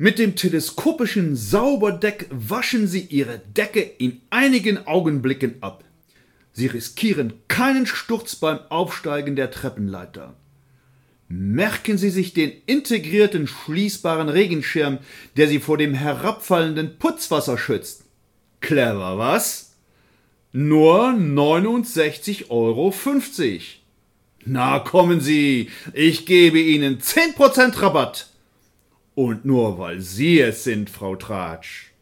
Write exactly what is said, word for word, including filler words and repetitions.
Mit dem teleskopischen Sauberdeck waschen Sie Ihre Decke in einigen Augenblicken ab. Sie riskieren keinen Sturz beim Aufsteigen der Treppenleiter. Merken Sie sich den integrierten schließbaren Regenschirm, der Sie vor dem herabfallenden Putzwasser schützt. Clever, was? Nur neunundsechzig Euro fünfzig. Na kommen Sie, ich gebe Ihnen zehn Prozent Rabatt. Und nur weil Sie es sind, Frau Tratsch.